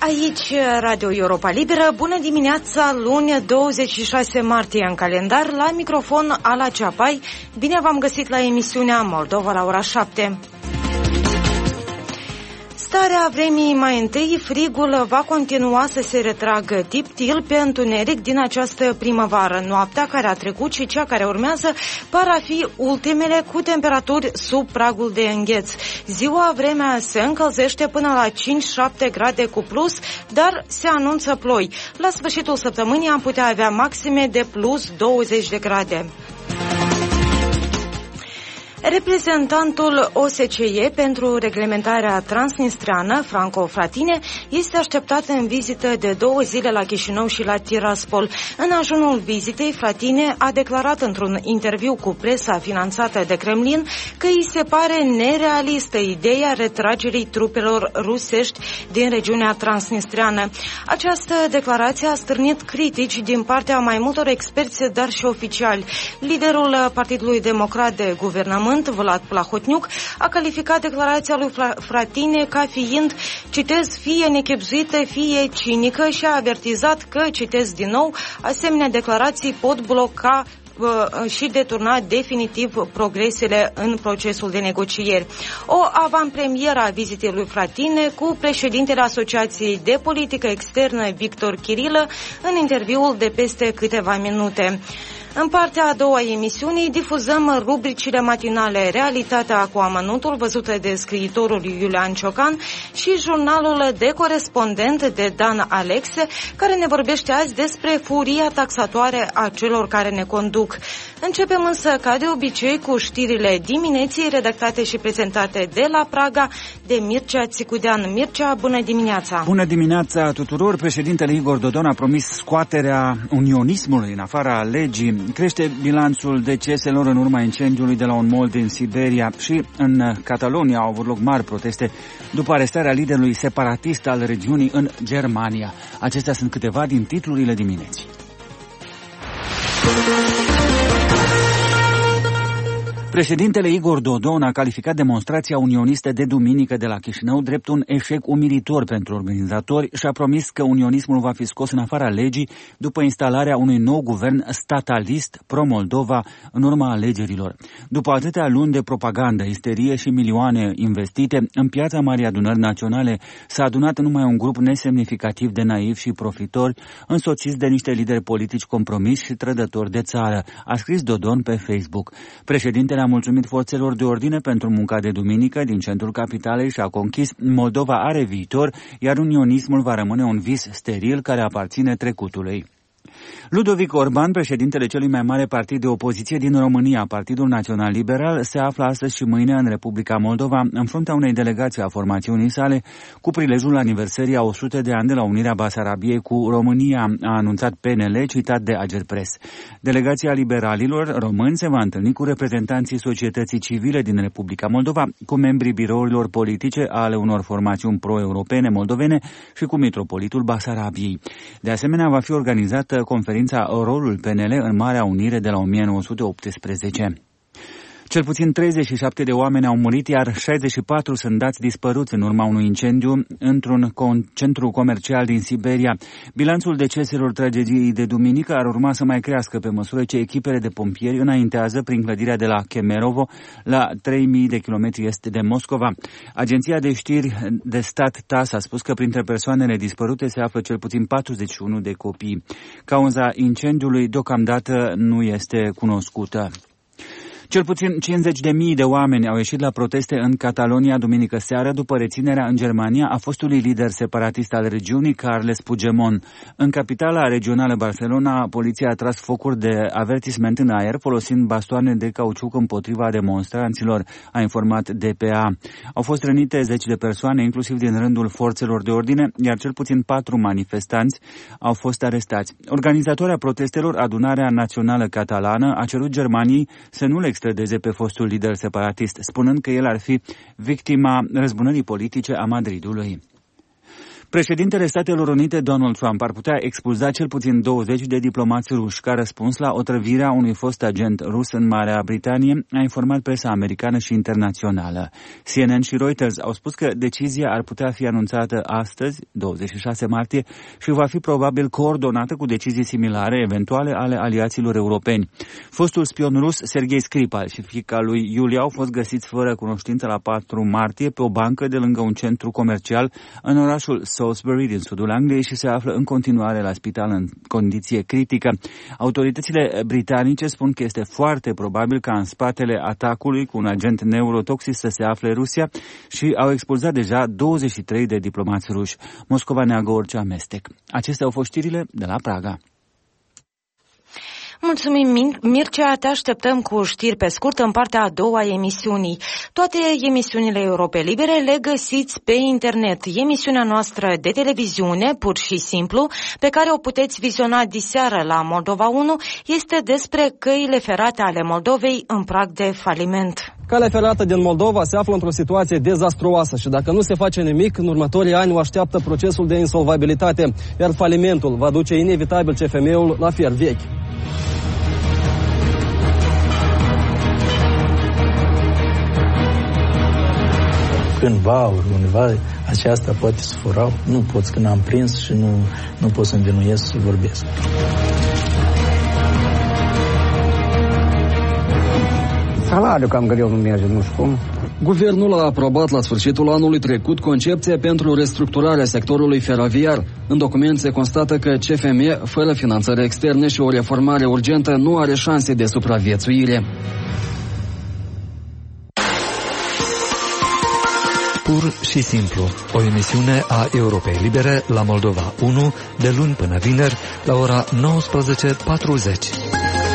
Aici Radio Europa Liberă, bună dimineața, luni 26 martie în calendar, la microfon Ala Ceapai. Bine v-am găsit la emisiunea Moldova la ora 7. Starea vremii mai întâi, frigul va continua să se retragă tiptil pe întuneric din această primăvară. Noaptea care a trecut și cea care urmează par a fi ultimele cu temperaturi sub pragul de îngheț. Ziua vremea se încălzește până la 5-7 grade cu plus, dar se anunță ploi. La sfârșitul săptămânii am putea avea maxime de plus 20 de grade. Reprezentantul OSCE pentru reglementarea transnistreană, Franco Fratine, este așteptat în vizită de 2 zile la Chișinău și la Tiraspol. În ajunul vizitei, Fratine a declarat într-un interviu cu presa finanțată de Kremlin că îi se pare nerealistă ideea retragerii trupelor rusești din regiunea transnistreană. Această declarație a stârnit critici din partea mai multor experți, dar și oficiali. Liderul Partidului Democrat de Guvernământ, Vlad Plahotniuc, a calificat declarația lui Fratine ca fiind, citez, fie nechebzuită, fie cinică și a avertizat că, citez din nou, asemenea declarații pot bloca și deturna definitiv progresele în procesul de negocieri. O avantpremieră a vizitei lui Fratine cu președintele Asociației de Politică Externă, Victor Chirilă, în interviul de peste câteva minute. În partea a doua emisiunii difuzăm rubricile matinale Realitatea cu amănuntul, văzută de scriitorul Iulian Ciocan, și jurnalul de corespondent de Dan Alexe, care ne vorbește azi despre furia taxatoare a celor care ne conduc. Începem însă, ca de obicei, cu știrile dimineții, redactate și prezentate de la Praga de Mircea Țicudean. Mircea, bună dimineața! Bună dimineața tuturor! Președintele Igor Dodon a promis scoaterea unionismului în afara legii. Crește bilanțul deceselor în urma incendiului de la un mall din Siberia și în Catalonia au avut loc mari proteste după arestarea liderului separatist al regiunii în Germania. Acestea sunt câteva din titlurile dimineții. Președintele Igor Dodon a calificat demonstrația unionistă de duminică de la Chișinău drept un eșec umilitor pentru organizatori și a promis că unionismul va fi scos în afara legii după instalarea unui nou guvern statalist pro-Moldova în urma alegerilor. După atâtea luni de propagandă, isterie și milioane investite, în piața Marii Adunări Naționale s-a adunat numai un grup nesemnificativ de naivi și profitori, însoțiți de niște lideri politici compromiși și trădători de țară, a scris Dodon pe Facebook. Președintele a mulțumit forțelor de ordine pentru munca de duminică din centrul capitalei și a conchis: Moldova are viitor, iar unionismul va rămâne un vis steril care aparține trecutului. Ludovic Orban, președintele celui mai mare partid de opoziție din România, Partidul Național Liberal, se află astăzi și mâine în Republica Moldova, în fruntea unei delegații a formațiunii sale, cu prilejul aniversării a 100 de ani de la unirea Basarabiei cu România, a anunțat PNL, citat de Agerpres. Delegația liberalilor români se va întâlni cu reprezentanții societății civile din Republica Moldova, cu membrii birourilor politice ale unor formațiuni pro-europene moldovene și cu mitropolitul Basarabiei. De asemenea, va fi organizată conferința Rolul PNL în Marea Unire de la 1918. Cel puțin 37 de oameni au murit, iar 64 sunt dați dispăruți în urma unui incendiu într-un centru comercial din Siberia. Bilanțul deceselor tragediei de duminică ar urma să mai crească pe măsură ce echipele de pompieri înaintează prin clădirea de la Kemerovo, la 3000 de kilometri est de Moscova. Agenția de știri de stat TASS a spus că printre persoanele dispărute se află cel puțin 41 de copii. Cauza incendiului deocamdată nu este cunoscută. Cel puțin 50.000 de oameni au ieșit la proteste în Catalonia duminică seară după reținerea în Germania a fostului lider separatist al regiunii, Carles Puigdemont. În capitala regională Barcelona, poliția a tras focuri de avertisment în aer folosind bastoane de cauciuc împotriva demonstranților, a informat DPA. Au fost rănite 10 de persoane, inclusiv din rândul forțelor de ordine, iar cel puțin 4 manifestanți au fost arestați. Organizatoarea protestelor, Adunarea Națională Catalană, a cerut Germaniei să nu le extradeze pe fostul lider separatist, spunând că el ar fi victima răzbunării politice a Madridului. Președintele Statelor Unite, Donald Trump, ar putea expulza cel puțin 20 de diplomați ruși ca răspuns la otrăvirea unui fost agent rus în Marea Britanie, a informat presa americană și internațională. CNN și Reuters au spus că decizia ar putea fi anunțată astăzi, 26 martie, și va fi probabil coordonată cu decizii similare, eventuale, ale aliaților europeni. Fostul spion rus, Sergei Skripal, și fiica lui Iulia au fost găsiți fără cunoștință la 4 martie pe o bancă de lângă un centru comercial în orașul Salisbury din sudul Angliei și se află în continuare la spital în condiție critică. Autoritățile britanice spun că este foarte probabil ca în spatele atacului cu un agent neurotoxic să se afle Rusia și au expulzat deja 23 de diplomați ruși. Moscova neagă orice amestec. Acestea au fost știrile de la Praga. Mulțumim, Mircea, te așteptăm cu știri pe scurt în partea a doua a emisiunii. Toate emisiunile Europe Libere le găsiți pe internet. Emisiunea noastră de televiziune, pur și simplu, pe care o puteți viziona diseară la Moldova 1, este despre căile ferate ale Moldovei în prag de faliment. Calea ferată din Moldova se află într-o situație dezastruoasă și dacă nu se face nimic, în următorii ani o așteaptă procesul de insolvabilitate, iar falimentul va duce inevitabil CFM-ul la fier vechi. Cândva, undeva, aceasta poate să furau. Nu pot, că n-am prins și nu pot să învinuiesc să vorbesc. Salariul cam greu nu merge, nu știu cum. Guvernul a aprobat la sfârșitul anului trecut concepția pentru restructurarea sectorului feroviar. În document se constată că CFM, fără finanțări externe și o reformare urgentă, nu are șanse de supraviețuire. Pur și simplu, o emisiune a Europei Libere la Moldova 1, de luni până vineri, la ora 19:40.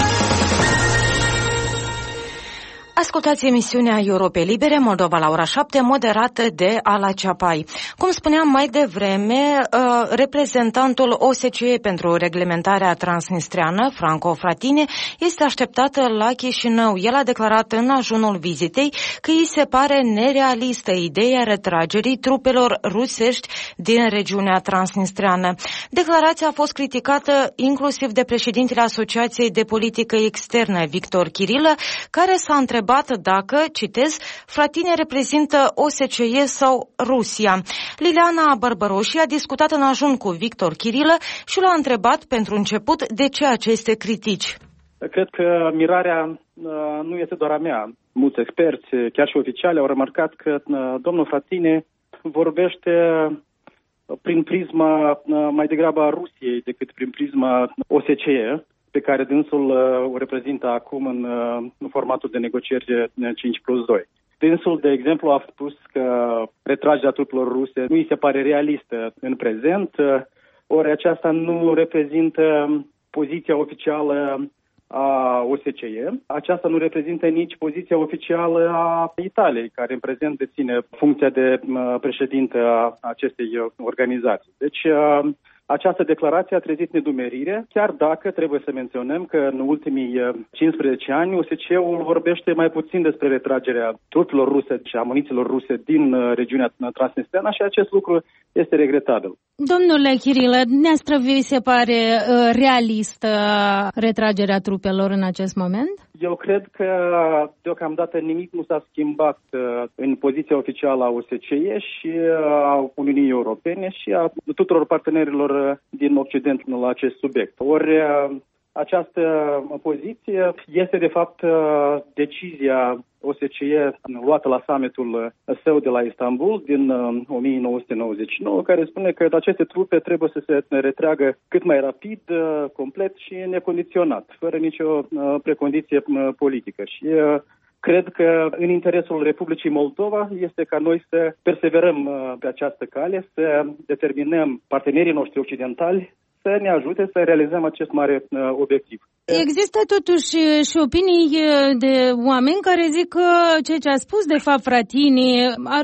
Ascultați emisiunea Europei Libere, Moldova la ora 7, moderată de Ala Ceapai. Cum spuneam mai devreme, reprezentantul OSCE pentru reglementarea transnistreană, Franco Frattini, este așteptat la Chișinău. El a declarat în ajunul vizitei că îi se pare nerealistă ideea retragerii trupelor rusești din regiunea transnistreană. Declarația a fost criticată inclusiv de președintele Asociației de Politică Externă, Victor Chirilă, care s-a întrebat dacă, citez, Frattini reprezintă OSCE sau Rusia. Liliana Bărbăroși a discutat în ajun cu Victor Chirilă și l-a întrebat pentru început de ce aceste critici. Cred că mirarea nu este doar a mea. Mulți experți, chiar și oficiali, au remarcat că domnul Frattini vorbește prin prisma mai degrabă a Rusiei decât prin prisma OSCE, pe care dânsul o reprezintă acum în formatul de negocieri 5+2. Dânsul, de exemplu, a spus că retragerea trupelor ruse nu îi se pare realistă în prezent, ori aceasta nu reprezintă poziția oficială a OSCE. Aceasta nu reprezintă nici poziția oficială a Italiei, care în prezent deține funcția de președinte a acestei organizații. Deci, această declarație a trezit nedumerire, chiar dacă trebuie să menționăm că în ultimii 15 ani OSCE-ul vorbește mai puțin despre retragerea trupelor ruse și a munițiilor ruse din regiunea transnistreană și acest lucru este regretabil. Domnule Chirilă, dumneavoastră vi se pare realistă retragerea trupelor în acest moment? Eu cred că deocamdată nimic nu s-a schimbat în poziția oficială a OSCE și a Uniunii Europene și a tuturor partenerilor din Occident la acest subiect. Ori această poziție este de fapt decizia OSCE luată la summitul său de la Istanbul din 1999, care spune că aceste trupe trebuie să se retragă cât mai rapid, complet și necondiționat, fără nicio precondiție politică. Și cred că în interesul Republicii Moldova este ca noi să perseverăm pe această cale, să determinăm partenerii noștri occidentali să ne ajute să realizăm acest mare obiectiv. Există totuși și opinii de oameni care zic că ceea ce a spus de fapt Frattini ar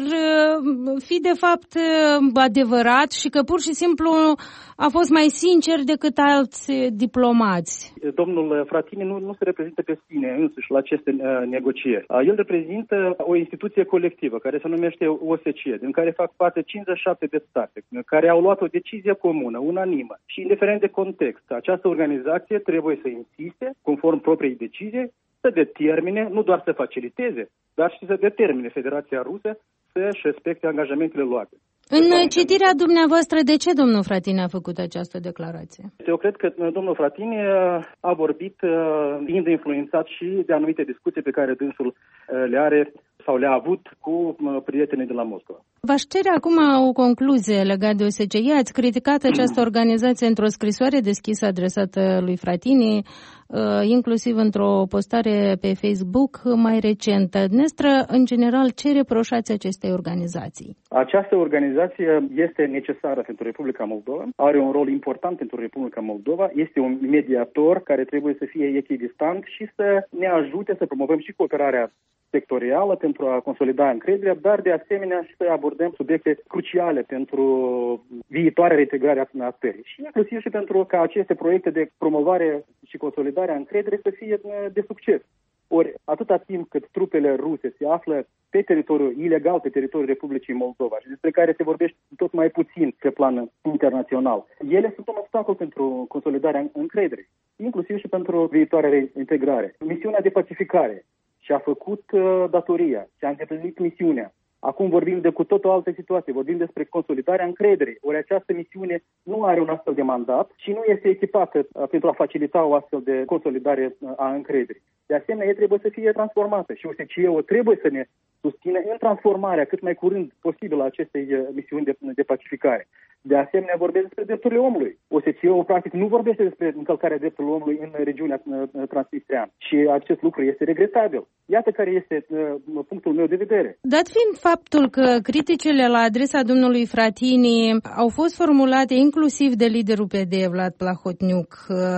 fi de fapt adevărat și că pur și simplu a fost mai sincer decât alți diplomați. Domnul Frattini nu se reprezintă pe sine însuși la aceste negocieri. El reprezintă o instituție colectivă care se numește OSCE, din care fac parte 57 de state, care au luat o decizie comună, unanimă și indiferent de context. Această organizație trebuie să insiste, conform propriei decizii, să determine, nu doar să faciliteze, dar și să determine Federația Rusă să-și respecte angajamentele luate. În citirea dumneavoastră, de ce domnul Frattini a făcut această declarație? Eu cred că domnul Frattini a vorbit fiind influențat și de anumite discuții pe care dânsul le are sau le-a avut cu prietenii de la Moscova. V-aș cere acum o concluzie legată de OSCE. Ați criticat această organizație într-o scrisoare deschisă adresată lui Frattini, inclusiv într-o postare pe Facebook mai recentă. Dumneavoastră, în general, ce reproșați acestei organizații? Această organizație este necesară pentru Republica Moldova, are un rol important pentru Republica Moldova, este un mediator care trebuie să fie echidistant și să ne ajute să promovăm și cooperarea sectorială pentru a consolida încrederea, dar de asemenea și să abordăm subiecte cruciale pentru viitoarea reintegrare a țării și inclusiv și pentru ca aceste proiecte de promovare și consolidare a încrederii să fie de succes. Ori, atâta timp cât trupele ruse se află pe teritoriul ilegal, pe teritoriul Republicii Moldova și despre care se vorbește tot mai puțin pe plan internațional, ele sunt un obstacol pentru consolidarea încrederii, inclusiv și pentru viitoarea reintegrare. Misiunea de pacificare și-a făcut datoria, și-a îndeplinit misiunea. Acum vorbim de cu tot o altă situație, vorbim despre consolidarea încrederii. Ori această misiune nu are un astfel de mandat și nu este echipată pentru a facilita o astfel de consolidare a încrederii. De asemenea, ea trebuie să fie transformată și OSCE-ul trebuie să ne susțină în transformarea cât mai curând posibil a acestei misiuni de pacificare. De asemenea, vorbesc despre drepturile omului. OSCE-ul, practic, nu vorbește despre încălcarea drepturilor omului în regiunea transnistreană și acest lucru este regretabil. Iată care este punctul meu de vedere. Dat fiind faptul că criticile la adresa domnului Frattini au fost formulate inclusiv de liderul PD, Vlad Plahotniuc,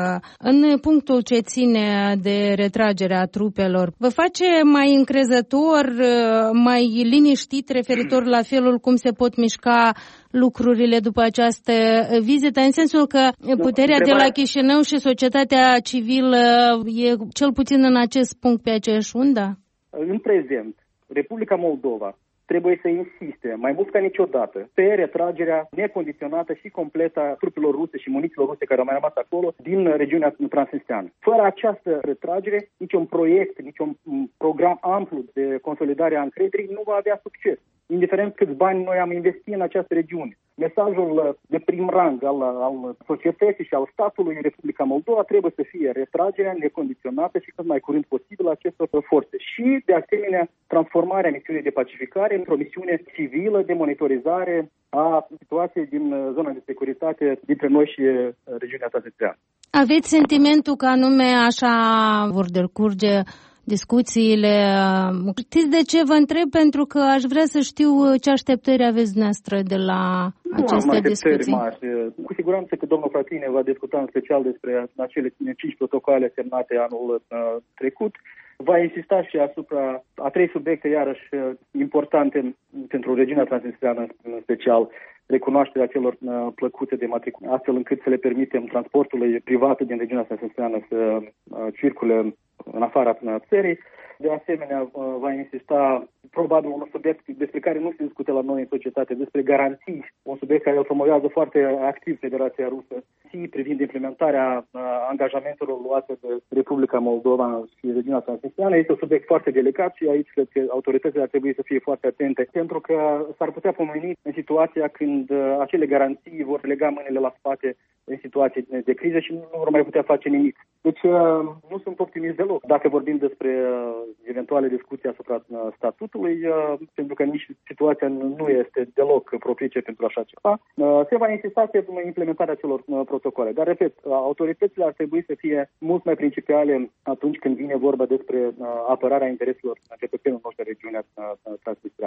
în punctul ce ține de retragerea trupelor, vă face mai încrezător, mai liniștit referitor la felul cum se pot mișca lucrurile după această vizită, în sensul că puterea de la Chișinău și societatea civilă e cel puțin în acest punct pe aceeași undă? În prezent, Republica Moldova trebuie să insiste mai mult ca niciodată pe retragerea necondiționată și completă a trupelor ruse și munițiilor ruse care au mai rămas acolo din regiunea transnistreană. Fără această retragere, niciun proiect, niciun program amplu de consolidare a încrederii nu va avea succes, indiferent câți bani noi am investit în această regiune. Mesajul de prim rang al societății și al statului Republica Moldova trebuie să fie retragerea necondiționată și cât mai curând posibil a acestor forțe și, de asemenea, transformarea misiunii de pacificare într-o misiune civilă de monitorizare a situației din zona de securitate dintre noi și regiunea transnistreană. Aveți sentimentul că anume așa vor decurge discuțiile? Știți de ce vă întreb? Pentru că aș vrea să știu ce așteptări aveți dumneavoastră de la aceste discuții. Cu siguranță că domnul Frattini va discuta în special despre acele 5 protocoale semnate anul trecut. Va insista și asupra a 3 subiecte iarăși importante pentru regiunea transnistreană, în special recunoașterea celor plăcute de matricule, astfel încât să le permitem transportului privat din regiunea transnistreană să circule în afara țării. De asemenea, va insista probabil un subiect despre care nu se discută la noi în societate, despre garanții, un subiect care îl promovează foarte activ Federația Rusă, și privind implementarea angajamentelor luate de Republica Moldova și regiunea transnistreană. Este un subiect foarte delicat și aici cred că autoritățile ar trebui să fie foarte atente, pentru că s-ar putea pomeni în situația când acele garanții vor lega mâinile la spate în situații de criză și nu vor mai putea face nimic. Deci nu sunt optimist deloc dacă vorbim despre eventuale discuții asupra statutului, pentru că nici situația nu este deloc propice pentru așa ceva. Se va insista pe implementarea celor protocole. Dar, repet, autoritățile ar trebui să fie mult mai principiale atunci când vine vorba despre apărarea intereselor cetățenilor noștri în regiunea transnistreană.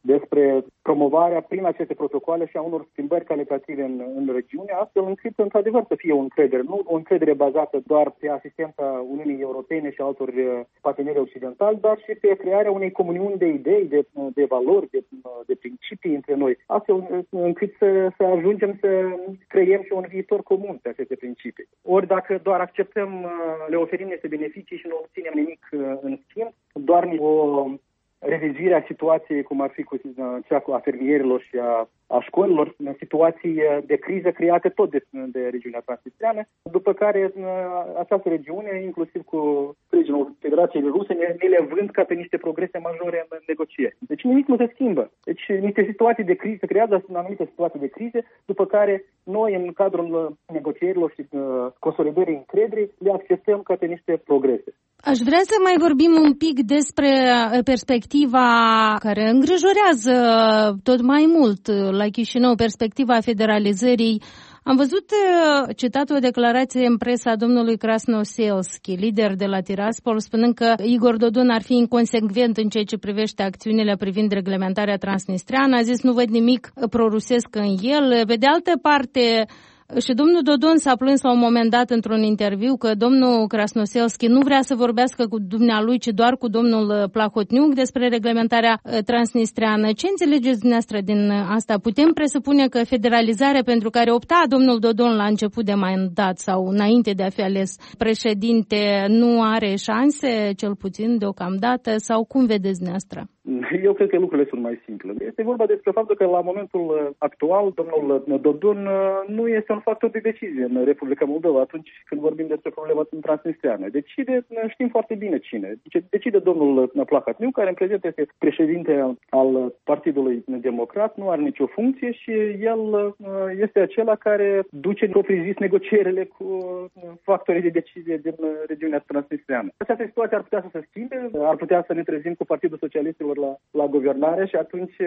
despre promovarea prin aceste protocoale și a unor schimbări calitative în regiune, astfel încât într-adevăr să fie o încredere, nu o încredere bazată doar pe asistența Uniunii Europene și altor parteneri occidentali, dar și pe crearea unei comuniuni de idei, de valori, de principii între noi, astfel încât să ajungem să creiem și un viitor comun pe aceste principii. Ori dacă doar acceptăm, le oferim niște beneficii și nu obținem nimic în schimb, doar o revizuirea situației, cum ar fi cu cea a fermierilor și a școlilor, în situații de criză create tot de regiunea transnistreană, după care această regiune, inclusiv cu sprijinul Federației Ruse, ne le vând ca pe niște progrese majore în negocieri. Deci nimic nu se schimbă. Deci niște situații de criză se creează în anumite situații de crize, după care noi, în cadrul negocierilor și consolidării încrederii, le acceptăm ca pe niște progrese. Aș vrea să mai vorbim un pic despre perspectiva care îngrijorează tot mai mult la Chișinău, perspectiva federalizării. Am văzut citat o declarație în presă a domnului Krasnoselski, lider de la Tiraspol, spunând că Igor Dodon ar fi inconsecvent în ceea ce privește acțiunile privind reglementarea transnistreană. A zis nu văd nimic prorusesc în el. Pe de altă parte, și domnul Dodon s-a plâns la un moment dat într-un interviu că domnul Krasnoselski nu vrea să vorbească cu dumnealui, ci doar cu domnul Plahotniuc despre reglementarea transnistreană. Ce înțelegeți dumneavoastră din asta? Putem presupune că federalizarea pentru care opta domnul Dodon la început de mandat sau înainte de a fi ales președinte nu are șanse, cel puțin deocamdată, sau cum vedeți dumneavoastră? Eu cred că lucrurile sunt mai simple. Este vorba despre faptul că la momentul actual domnul Dodon nu este un factor de decizie în Republica Moldova atunci când vorbim despre problema transnistreană. Știm foarte bine cine. Decide domnul Plahotniuc, care în prezent este președinte al Partidului Democrat, nu are nicio funcție și el este acela care duce propriu-zis negocierile cu factorii de decizie din regiunea transnistreană. Această situație ar putea să se schimbe, ar putea să ne trezim cu Partidul Socialistilor la guvernare și atunci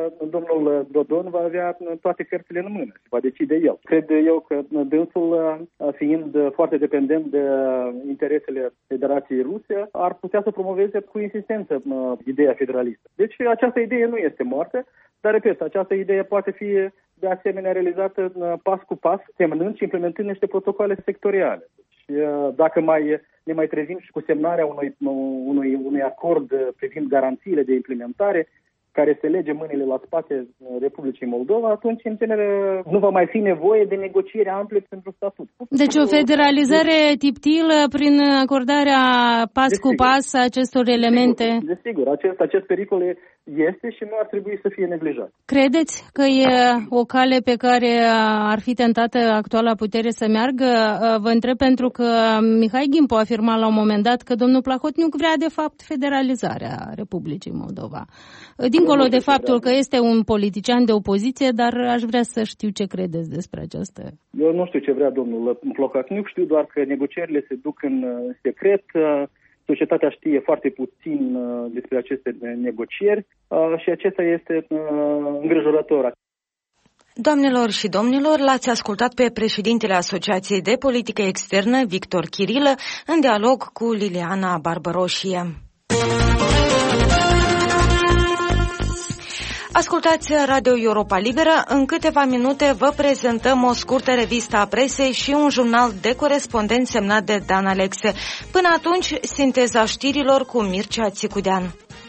domnul Dodon va avea toate cărțile în mână și va decide el. Cred eu că dânsul, fiind foarte dependent de interesele Federației Ruse, ar putea să promoveze cu insistență ideea federalistă. Deci această idee nu este moartă, dar repet, această idee poate fi de asemenea realizată pas cu pas, semnând și implementând niște protocoale sectoriale. Dacă ne mai trezim și cu semnarea unui acord privind garanțiile de implementare care se lege mâinile la spate Republicii Moldova, atunci, în genere, nu va mai fi nevoie de negocieri ample pentru statut. Deci o federalizare tiptilă prin acordarea pas cu pas a acestor elemente? Desigur, acest pericol este și nu ar trebui să fie neglijat. Credeți că e o cale pe care ar fi tentată actuala putere să meargă? Vă întreb pentru că Mihai Gimpo a afirmat la un moment dat că domnul Plahotniuc vrea de fapt federalizarea Republicii Moldova. Dincolo de faptul că este un politician de opoziție, dar aș vrea să știu ce credeți despre aceasta. Eu nu știu ce vrea domnul Plahotniuc, știu doar că negocierile se duc în secret. Societatea știe foarte puțin despre aceste negocieri și acesta este îngrijorător. Doamnelor și domnilor, l-ați ascultat pe președintele Asociației de Politică Externă, Victor Chirilă, în dialog cu Liliana Barbăroșie. Ascultați Radio Europa Liberă. În câteva minute vă prezentăm o scurtă revistă a presei și un jurnal de corespondent semnat de Dan Alexe. Până atunci, sinteza știrilor cu Mircea Țicudean.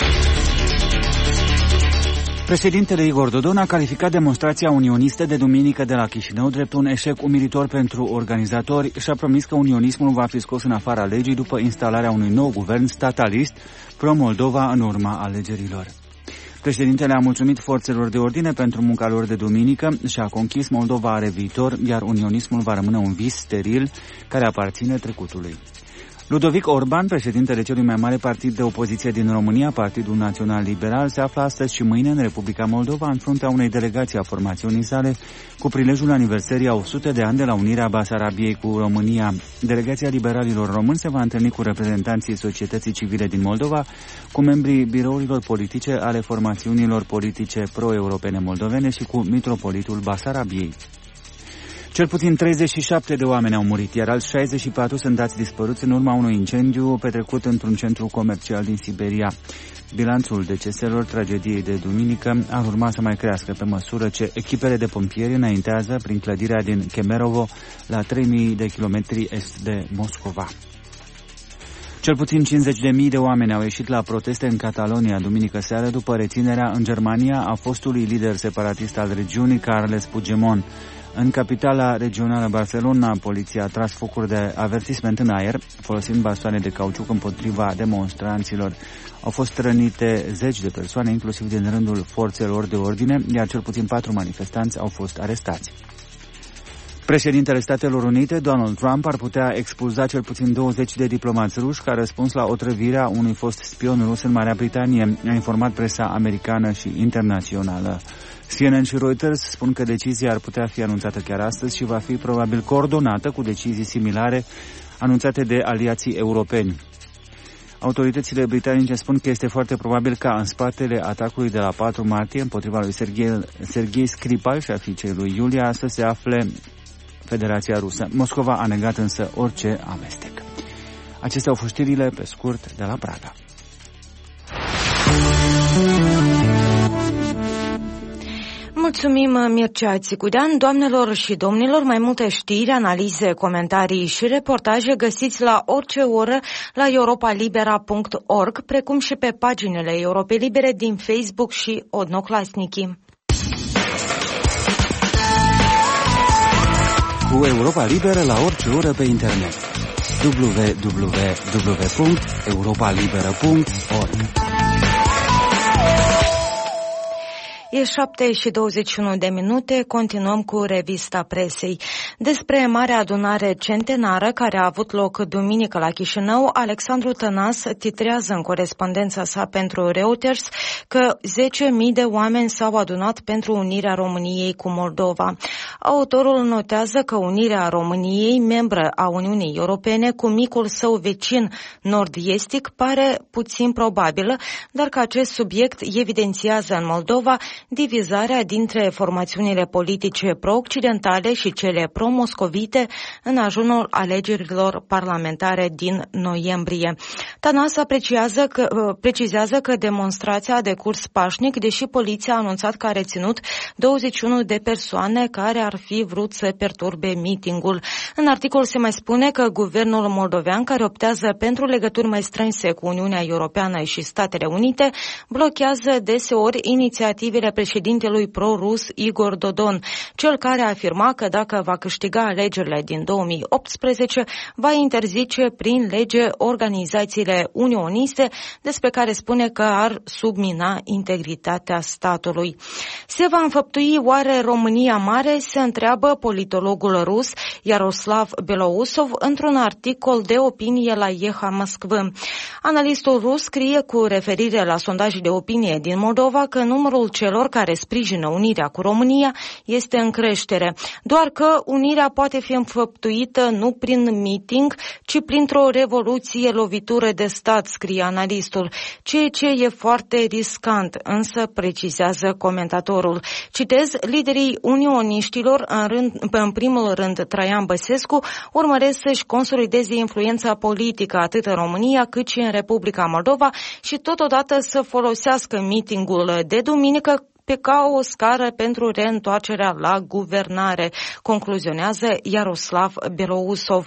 Președintele Igor Dodon a calificat demonstrația unionistă de duminică de la Chișinău drept un eșec umilitor pentru organizatori și a promis că unionismul va fi scos în afara legii după instalarea unui nou guvern statalist pro-Moldova în urma alegerilor. Președintele a mulțumit forțelor de ordine pentru munca lor de duminică și a conchis Moldova are viitor, iar unionismul va rămâne un vis steril care aparține trecutului. Ludovic Orban, președintele celui mai mare partid de opoziție din România, Partidul Național Liberal, se află astăzi și mâine în Republica Moldova în fruntea unei delegații a formațiunii sale cu prilejul aniversării a 100 de ani de la unirea Basarabiei cu România. Delegația liberalilor români se va întâlni cu reprezentanții societății civile din Moldova, cu membrii birourilor politice ale formațiunilor politice pro-europene moldovene și cu mitropolitul Basarabiei. Cel puțin 37 de oameni au murit, iar alți 64 sunt dați dispăruți în urma unui incendiu petrecut într-un centru comercial din Siberia. Bilanțul deceselor tragediei de duminică ar urma să mai crească pe măsură ce echipele de pompieri înaintează prin clădirea din Kemerovo, la 3000 de kilometri est de Moscova. Cel puțin 50.000 de oameni au ieșit la proteste în Catalonia duminică seară după reținerea în Germania a fostului lider separatist al regiunii, Carles Puigdemont. În capitala regională Barcelona, poliția a tras focuri de avertisment în aer, folosind bastoane de cauciuc împotriva demonstranților. Au fost rănite zeci de persoane, inclusiv din rândul forțelor de ordine, iar cel puțin 4 manifestanți au fost arestați. Președintele Statelor Unite, Donald Trump, ar putea expulza cel puțin 20 de diplomați ruși ca răspuns la otrăvirea unui fost spion rus în Marea Britanie, a informat presa americană și internațională. CNN și Reuters spun că decizia ar putea fi anunțată chiar astăzi și va fi probabil coordonată cu decizii similare anunțate de aliații europeni. Autoritățile britanice spun că este foarte probabil ca în spatele atacului de la 4 martie împotriva lui Serghei Skripal și a fiicei lui Iulia să se afle Federația Rusă. Moscova a negat însă orice amestec. Acestea au fost știrile pe scurt de la Praga. Mulțumim, Mircea Țicudean. Doamnelor și domnilor, mai multe știri, analize, comentarii și reportaje găsiți la orice oră la europalibera.org, precum și pe paginile Europei Libere din Facebook și Odnoclasnici. Cu Europa Liberă la orice oră pe internet. www.europalibera.org. E 7:21, continuăm cu revista presei. Despre Marea Adunare Centenară care a avut loc duminică la Chișinău, Alexandru Tănas titrează în corespondența sa pentru Reuters că 10.000 de oameni s-au adunat pentru unirea României cu Moldova. Autorul notează că unirea României, membră a Uniunii Europene, cu micul său vecin nord-estic pare puțin probabilă, dar că acest subiect evidențiază în Moldova divizarea dintre formațiunile politice pro-occidentale și cele pro-moscovite în ajunul alegerilor parlamentare din noiembrie. Tănase precizează că demonstrația a decurs pașnic, deși poliția a anunțat că a reținut 21 de persoane care ar fi vrut să perturbe mitingul. În articol se mai spune că guvernul moldovean, care optează pentru legături mai strânse cu Uniunea Europeană și Statele Unite, blochează deseori inițiativele președintelui pro-rus Igor Dodon, cel care afirma că dacă va câștiga alegerile din 2018, va interzice prin lege organizațiile unioniste, despre care spune că ar submina integritatea statului. Se va înfăptui oare România mare, se întreabă politologul rus Yaroslav Belousov într-un articol de opinie la Eha Moskvă. Analistul rus scrie cu referire la sondaje de opinie din Moldova că numărul celor care sprijină unirea cu România este în creștere, doar că unirea poate fi înfăptuită nu prin meeting, ci printr-o revoluție, lovitură de stat, scrie analistul, ceea ce e foarte riscant, însă precizează comentatorul. Citez, liderii unioniștilor, în primul rând Traian Băsescu, urmăresc să-și consolideze influența politică atât în România cât și în Republica Moldova și totodată să folosească meetingul de duminică ca o scară pentru reîntoarcerea la guvernare, concluzionează Yaroslav Belousov.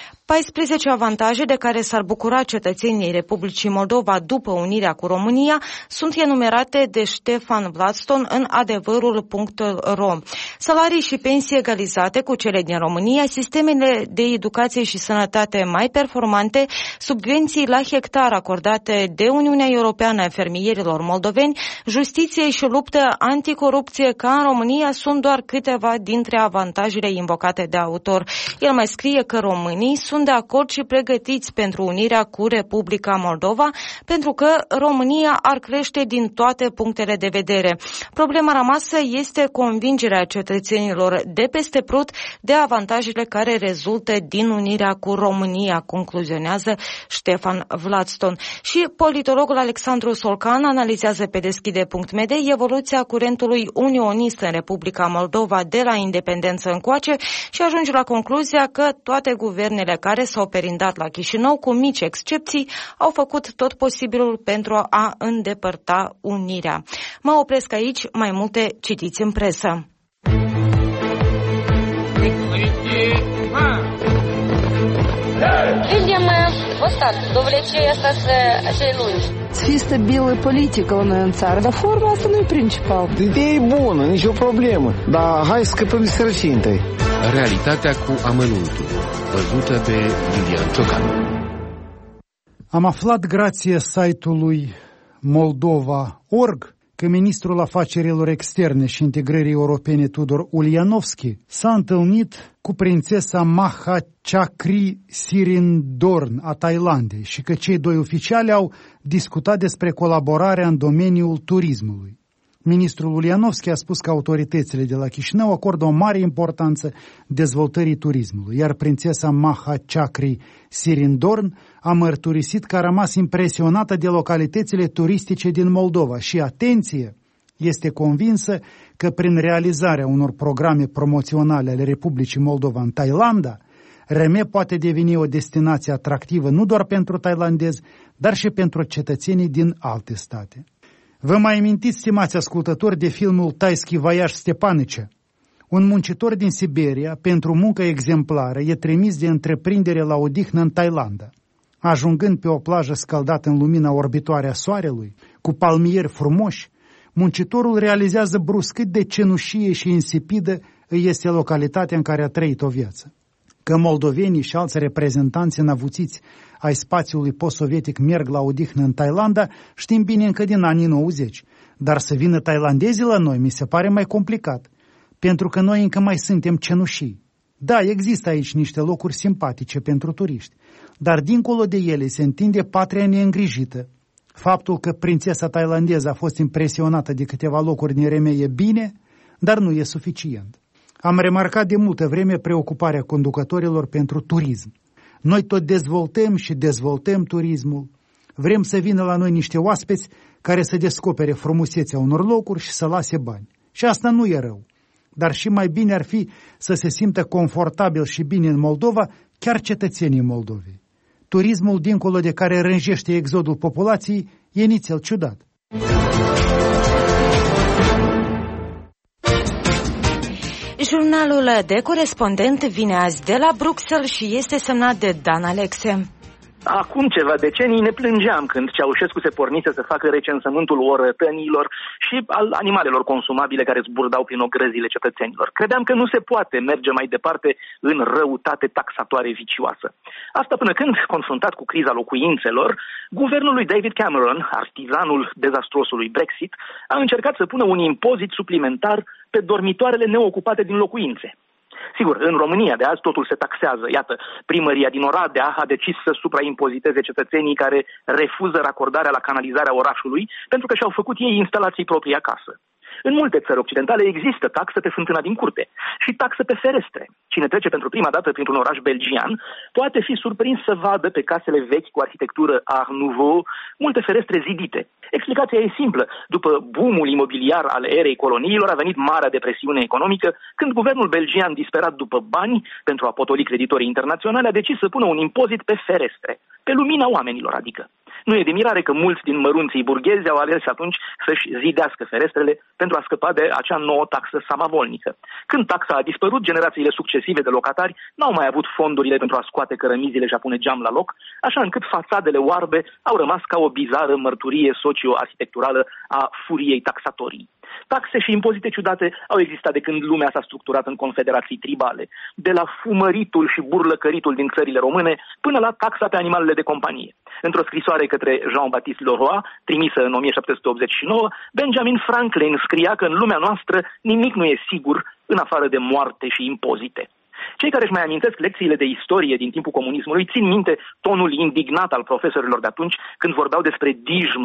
14 avantaje de care s-ar bucura cetățenii Republicii Moldova după unirea cu România sunt enumerate de Ștefan Vladston în adevărul.ro. Salarii și pensii egalizate cu cele din România, sistemele de educație și sănătate mai performante, subvenții la hectar acordate de Uniunea Europeană fermierilor moldoveni, justiție și luptă anticorupție ca în România sunt doar câteva dintre avantajele invocate de autor. El mai scrie că românii sunt de acord și pregătiți pentru unirea cu Republica Moldova, pentru că România ar crește din toate punctele de vedere. Problema rămasă este convingerea cetățenilor de peste Prut de avantajele care rezultă din unirea cu România, concluzionează Ștefan Vladston. Și politologul Alexandru Solcan analizează pe deschide.md evoluția curentului unionist în Republica Moldova de la independență încoace și ajunge la concluzia că toate guvernele care care s-au perindat la Chișinău, cu mici excepții, au făcut tot posibilul pentru a îndepărta unirea. Mă opresc aici, mai multe citiți în presă. Видим вот так, до влечения acei lungi. Să fie stabilă politică la noi în țară, dar forma asta nu e principal. Ideea e bună, nicio problemă, dar hai să scăpăm de sărăcie întâi. Realitatea cu amănuntul, văzută de Lilian Ciocan. Am aflat grație site-ului Moldova.org că ministrul afacerilor externe și integrării europene Tudor Ulianovski s-a întâlnit cu prințesa Maha Chakri Sirindorn a Thailandei și că cei doi oficiali au discutat despre colaborarea în domeniul turismului. Ministrul Ulianovski a spus că autoritățile de la Chișinău acordă o mare importanță dezvoltării turismului, iar prințesa Maha Chakri Sirindorn a mărturisit că a rămas impresionată de localitățile turistice din Moldova și, atenție, este convinsă că prin realizarea unor programe promoționale ale Republicii Moldova în Thailanda, Reme poate deveni o destinație atractivă nu doar pentru thailandezi, dar și pentru cetățenii din alte state. Vă mai amintiți, stimați ascultători, de filmul Taiski Voiaj Stepanice? Un muncitor din Siberia, pentru muncă exemplară, e trimis de întreprindere la odihnă în Thailanda. Ajungând pe o plajă scăldată în lumina orbitoare a soarelui, cu palmieri frumoși, muncitorul realizează brusc cât de cenușie și insipidă îi este localitatea în care a trăit o viață. Că moldovenii și alți reprezentanți înăvuțiți ai spațiului post-sovietic merg la odihnă în Thailanda, știm bine încă din anii 90, dar să vină thailandezii la noi mi se pare mai complicat, pentru că noi încă mai suntem cenușii. Da, există aici niște locuri simpatice pentru turiști, dar dincolo de ele se întinde patria neîngrijită. Faptul că prințesa thailandeză a fost impresionată de câteva locuri din Reme e bine, dar nu e suficient. Am remarcat de multă vreme preocuparea conducătorilor pentru turism. Noi tot dezvoltăm și dezvoltăm turismul. Vrem să vină la noi niște oaspeți care să descopere frumusețea unor locuri și să lase bani. Și asta nu e rău. Dar și mai bine ar fi să se simtă confortabil și bine în Moldova chiar cetățenii Moldovei. Turismul, dincolo de care rânjește exodul populației, e nițel ciudat. Jurnalul de corespondent vine azi de la Bruxelles și este semnat de Dan Alexe. Acum ceva decenii ne plângeam când Ceaușescu se pornise să facă recensământul orătănilor și al animalelor consumabile care zburdau prin ogrăzile cetățenilor. Credeam că nu se poate merge mai departe în răutate taxatoare vicioasă. Asta până când, confruntat cu criza locuințelor, guvernul lui David Cameron, artizanul dezastruosului Brexit, a încercat să pună un impozit suplimentar pe dormitoarele neocupate din locuințe. Sigur, în România de azi totul se taxează. Iată, primăria din Oradea a decis să supraimpoziteze cetățenii care refuză racordarea la canalizarea orașului pentru că și-au făcut ei instalații proprii acasă. În multe țări occidentale există taxă pe fântâna din curte și taxă pe ferestre. Cine trece pentru prima dată printr-un oraș belgian poate fi surprins să vadă pe casele vechi cu arhitectură Art Nouveau multe ferestre zidite. Explicația e simplă. După boomul imobiliar al erei coloniilor a venit Marea Depresiune economică, când guvernul belgian, disperat după bani pentru a potoli creditorii internaționale, a decis să pună un impozit pe ferestre, pe lumina oamenilor adică. Nu e de mirare că mulți din mărunții burghezi au ales atunci să-și zidească ferestrele pentru a scăpa de acea nouă taxă samavolnică. Când taxa a dispărut, generațiile succesive de locatari n-au mai avut fondurile pentru a scoate cărămizile și a pune geam la loc, așa încât fațadele oarbe au rămas ca o bizară mărturie socio-arhitecturală a furiei taxatorii. Taxe și impozite ciudate au existat de când lumea s-a structurat în confederații tribale, de la fumăritul și burlăcăritul din țările române până la taxa pe animalele de companie. Într-o scrisoare către Jean-Baptiste Leroy, trimisă în 1789, Benjamin Franklin scria că în lumea noastră nimic nu e sigur în afară de moarte și impozite. Cei care își mai amintesc lecțiile de istorie din timpul comunismului țin minte tonul indignat al profesorilor de atunci când vorbeau despre dijmă,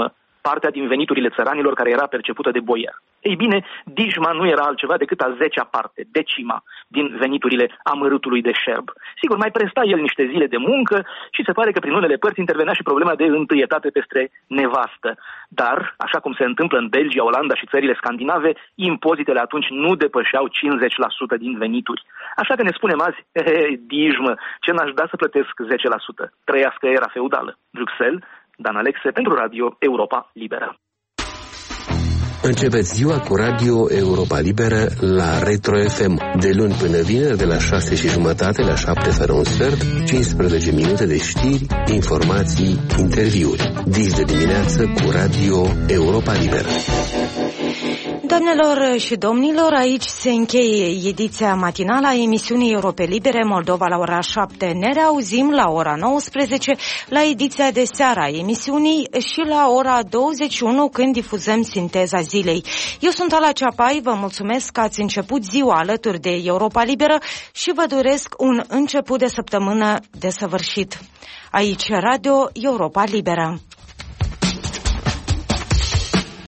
partea din veniturile țăranilor care era percepută de boier. Ei bine, dijma nu era altceva decât a 10-a parte, decima, din veniturile amărâtului de șerb. Sigur, mai presta el niște zile de muncă și se pare că prin unele părți intervenea și problema de întâietate peste nevastă. Dar, așa cum se întâmplă în Belgia, Olanda și țările scandinave, impozitele atunci nu depășeau 50% din venituri. Așa că ne spunem azi, dijmă, ce n-aș da să plătesc 10%? Trăiască era feudală. Bruxelles, Dan Alexe pentru Radio Europa Liberă. Începeți ziua cu Radio Europa Liberă la Retro FM. De luni până vineri, de la 6:30 la 7:45, 15 minute de știri, informații, interviuri. Dis de dimineață cu Radio Europa Liberă. Doamnelor și domnilor, aici se încheie ediția matinală a emisiunii Europe Libere Moldova la ora 7. Ne reauzim la ora 19 la ediția de seară a emisiunii și la ora 21 când difuzăm sinteza zilei. Eu sunt Ala Ceapai, vă mulțumesc că ați început ziua alături de Europa Liberă și vă doresc un început de săptămână desăvârșit. Aici Radio Europa Liberă.